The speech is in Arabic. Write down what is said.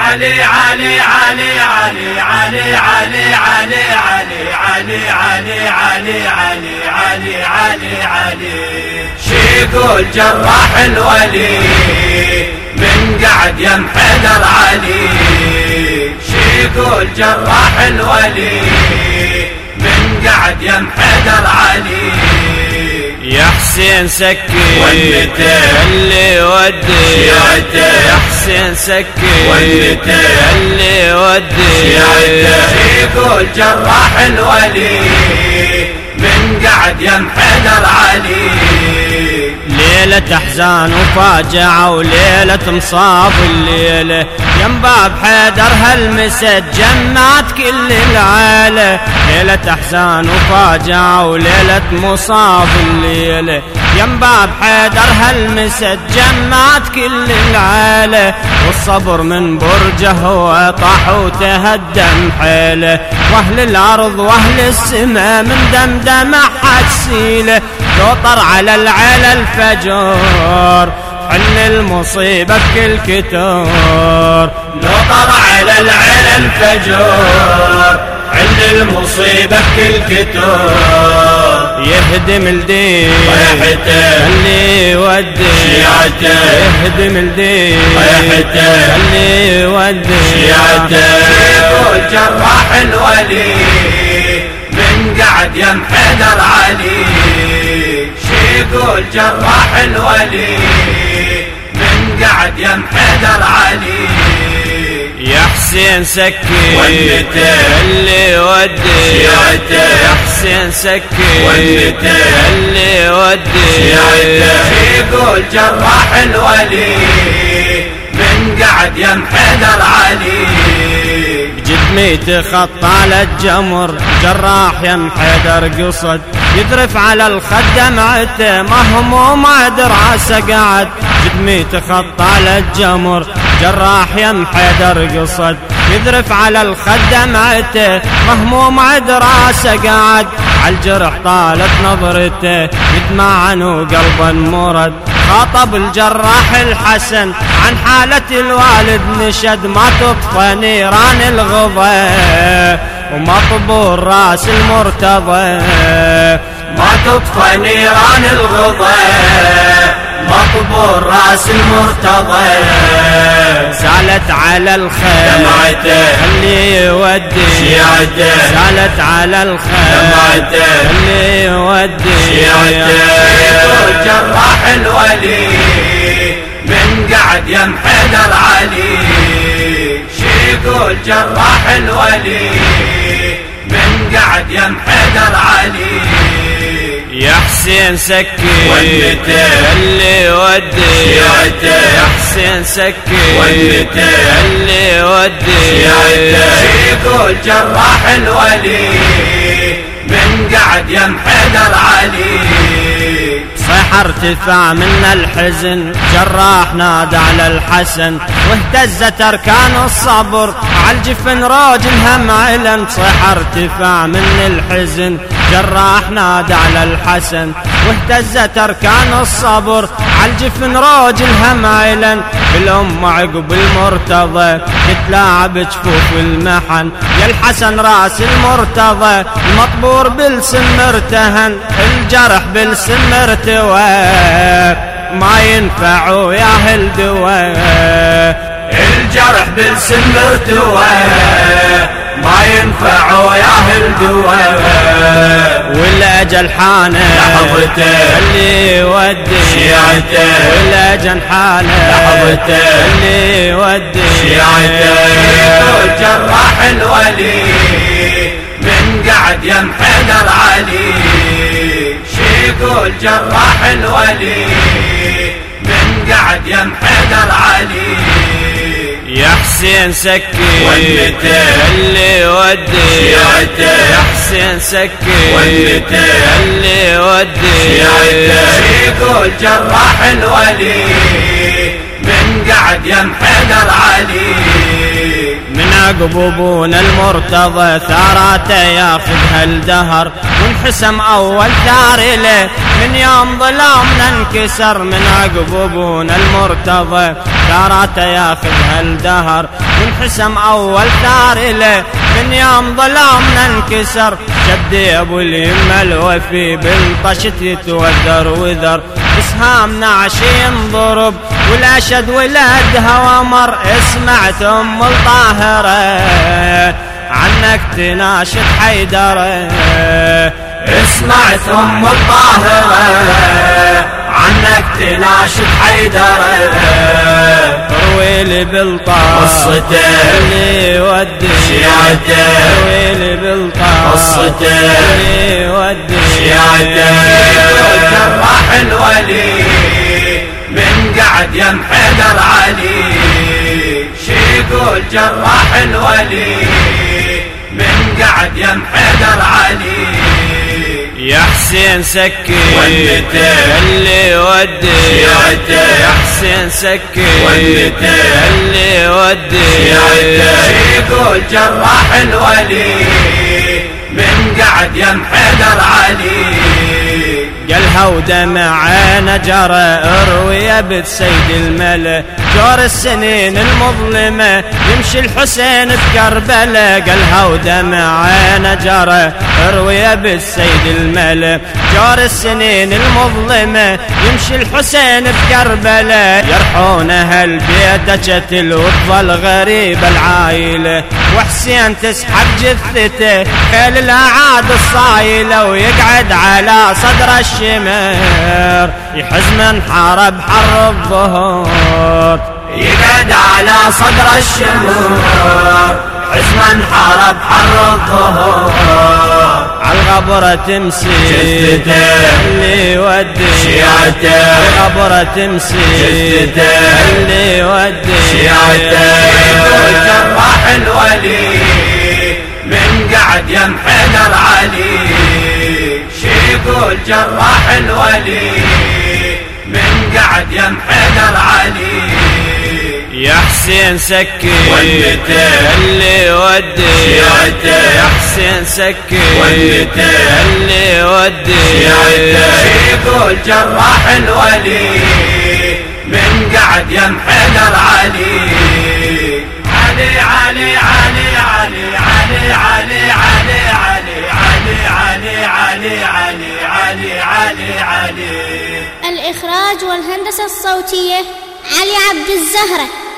علي علي علي علي علي علي علي علي علي علي علي علي علي علي شي يقول جراح الولي من قعد يم حيدر علي شي يقول جراح الولي من قعد يم حيدر علي يا حسين سكي ولته اللي ودي شيعته يا حسين سكي ولته اللي ودي شيعته يقول جراح الولي من قعد يم حيدر علي ليلة احزان وفاجعة وليلة مصاب الليلة يم باب حيدر هالمسد جمعت كل العالة ليلة احزان وفاجعة وليلة مصاب الليلة يم باب حيدر هالمسد جمعت كل العالة والصبر من برجه وطاح وتهدم حيله واهل الارض واهل السماء من دمدم حسيله لو طر على العلا الفجر حل المصيبة بكل كتور لو طر على العلا الفجر حل المصيبة بكل كتور يهدم الدين طيحته اللي يودي شيعته يهدم الدين طيحته اللي يودي شيعته يقول جراح الولي من قعد يم حيدر علي شي يقول جراح الولي من قعد يم حيدر علي يا حسين سكي ولته اللي يودي شيعته يا حسين سكي ولته اللي يودي شيعته يقول جراح الولي من قعد يم حيدر علي جدمي تخطى للجمر جراح يم حيدر قصد يذرف على الخد دمعته مهموم عد راسه قعد جدمي تخطى للجمر جراح يم حيدر قصد يذرف على الخد دمعته مهموم عد راسه قعد عالجرح طالت نظرته يدمعن وقلبا مرد خاطب الجراح الحسن عن حالة الوالد نشد ما تطفى نيران الغضا ومطبور راس المرتضى ما تطفى نيران الغضا مطبور راس المرتضى سالت على الخير دمعته اللي يودي شيعته سالت على الخير دمعته اللي يودي شيعته يقول جراح الولي من قعد يم حيدر علي شي يقول جراح الولي من قعد يم حيدر علي يا حسين سكي ولته اللي يودي شيعته يا حسين سكي ولته اللي يودي شيعته يقول جراح الولي من قعد يم حيدر علي صيحة ارتفاع من الحزن جراح نادى على الحسن واهتزت اركان الصبر عالجفن روج الهم علن صيحة ارتفاع من الحزن جراح نادى على الحسن واهتزت اركان الصبر عالجفن روج الهم علن بالام عقب المرتضى تتلاعب جفوف المحن يا الحسن راس المرتضى المطبور بالسم ارتهن الجرح بالسم ارتوى ما ينفع وياهل دواء الجرح بالسم ارتوى ما ينفع وياهل دواء والاجل حانه لحظته اللي يودي شيعته والاجل حانه لحظته اللي يودي شيعته يقول جراح الولي من قعد يم حيدر علي شي يقول جراح الولي من قعد يم حيدر علي يا حسين سكي ولته اللي يودي شيعته يا حسين سكي ولته اللي يودي شيعته يقول جراح الولي من قعد يم حيدر علي من عقب ابونا المرتضى ثاراته ياخذها الدهر وانحسم اول ثار له من يوم ظلامنا انكسر من عقب ابونا المرتضى ثاراته ياخذها الدهر وانحسم أول ثار له من يوم ظلامنا انكسر. جدي أبو اليمة الوفي بالطشت يتوذر وذر اسهام نعش ينضرب والأشد ولدها ومر. اسمعت أم الطاهرة عنك تناشد حيدرة. اسمعت أم الطاهرة عنك تناشد حيدرة. روي لي بالطاهرة قصته اللي يودي شيعته. روي لي بالطاهرة قصته اللي يودي شيعته. جراح الولي من قعد يم حيدر علي. شيقول جراح الولي من قعد يم حيدر علي. يا حسين سكي ونته اللي يودي شيعته. يا حسين سكي ونته اللي يودي شيعته. يقول جراح الولي من قعد يم حيدر علي. قالها ودمع عينه جرى اروي بنت سيد الملا. جور السنين المظلمة يمشي الحسين بكربلة. قالها ودمع عينه جرى اروي بنت سيد الملا. جور السنين المظلمة يمشي الحسين بكربلة. يرحون اهل بيته وتظل غريبة العايلة. وحسين تسحب جثته خيل الاعاد الصايلة ويقعد على صدر الشمر يحز من حارب حر الظهور. يقعد على صدر الشمر حزما حارب حر الظهور. عالغبرة تمسي جثته اللي يودي شيعته. عالغبرة تمسي جثته اللي يودي شيعته. يقول جراح الولي من قعد يم حيدر علي. شيقول جراح الولي من قعد يم حيدر علي. يا حسين سكي ونته اللي يودي شيعته. يا حسين سكي ونته اللي يودي شيعته. يقول جراح الولي من قعد يم حيدر علي. علي علي علي علي علي علي علي علي علي علي علي علي علي علي. الإخراج والهندسة الصوتية علي عبد الزهرة.